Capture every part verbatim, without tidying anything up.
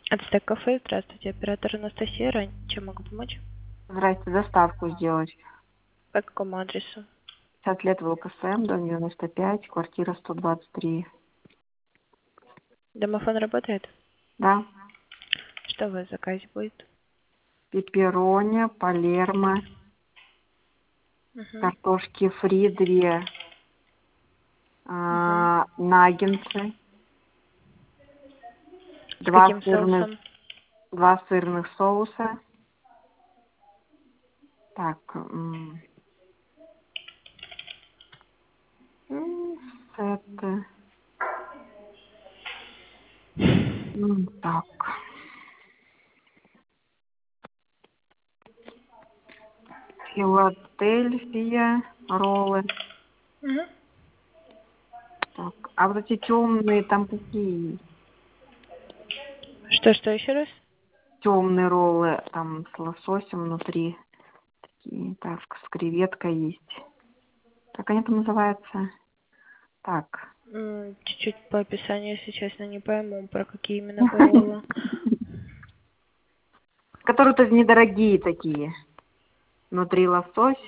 Ацтек кафе, здравствуйте, оператор Анастасия, Рань, чем могу помочь? Здрасте, доставку сделать. По какому адресу? пятьдесят лет в ЛКСМ, дом девяносто пять, квартира сто двадцать три. Домофон работает? Да. Что у вас в заказе будет? Пепперони, палермо, Угу. картошки фри две, Угу. а, наггетсы, С два каким сырных, соусом? два сырных соуса. Так, м, м, это, м, так, Филадельфия, роллы. Угу. Так, а вот эти темные там какие? Что, что еще раз? Темные роллы, там с лососем внутри. Такие, так, с креветкой есть. Как они там называются? Так. М, Чуть-чуть по описанию, если честно, не пойму, про какие именно вы роллы. Которые-то недорогие такие. Внутри лосось.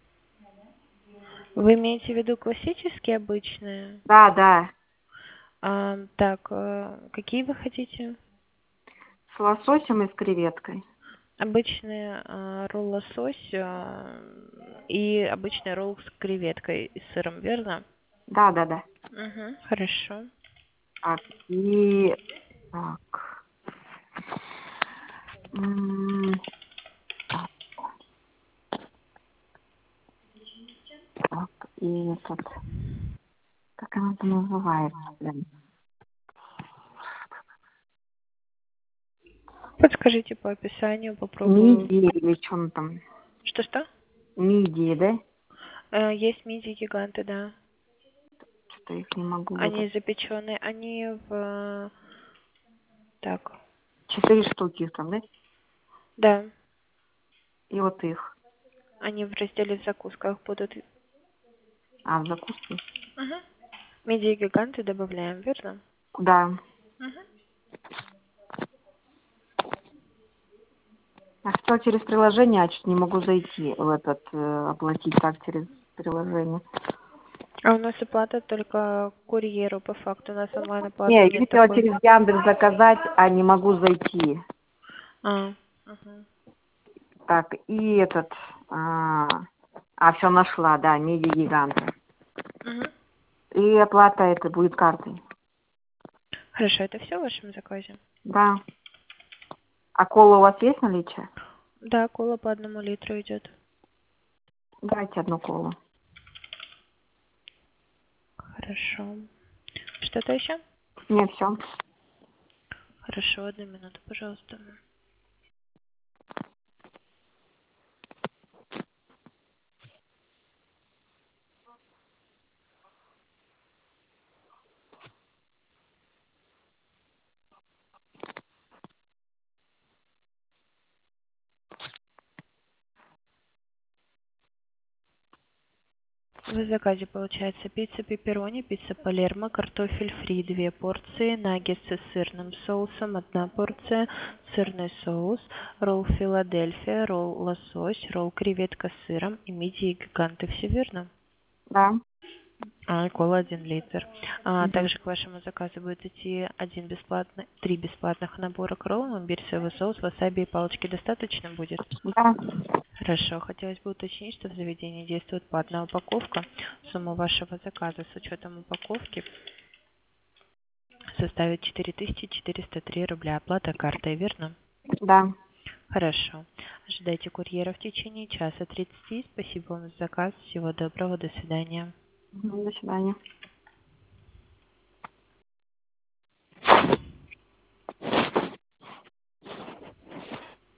Вы имеете в виду классические, обычные? Да, да. А, так, э, какие вы хотите? С лососем и с креветкой. Обычный э, ролл лосось э, и обычный ролл с креветкой и сыром, верно? Да, да, да. Угу, хорошо. Так, и... Так. М, Так, так, и этот... Как она там называется, блин? Подскажите по описанию, попробую. Мидии или что он там? Что-что? Мидии, да? Э, есть мидии гиганты, да. Что-то их не могу в этот... Они запеченные, они в... Так, Четыре штуки их там, да? да, И вот их. они в разделе в закусках будут. А, в закуске? Угу. Мидии гиганты добавляем, верно? Да. Угу. Я хотела через приложение, а чуть не могу зайти в этот, э, оплатить так через приложение. А у нас оплата только курьеру, по факту. У нас онлайн Не, оплаты я нет хотела такой. через Яндекс заказать, а не могу зайти. А, угу. Так, и этот, а, а все нашла, да, меди гиганты. Угу. И оплата это будет картой. Хорошо, это все в вашем заказе? Да. А кола у вас есть наличие? Да, кола по одному литру идет. Давайте одну колу. Хорошо. Что-то еще? Нет, все. Хорошо, одну минуту, пожалуйста. В заказе получается пицца пепперони, пицца палермо, картофель фри две порции, наггетсы с сырным соусом одна порция, сырный соус, ролл Филадельфия, ролл лосось, ролл креветка с сыром и мидии гиганты. Все верно? Да. А, кола один литр. А, Мгм. также к вашему заказу будет идти один бесплатный, три бесплатных набора к роллам, имбирь, соевый соус, васаби и палочки достаточно будет? Да. Хорошо. Хотелось бы уточнить, что в заведении действует платная упаковка. Сумма вашего заказа с учетом упаковки составит четыре тысячи четыреста три рубля. Оплата картой, верно? Да. Хорошо. Ожидайте курьера в течение часа тридцати. Спасибо вам за заказ. Всего доброго. До свидания. Мгм. До свидания.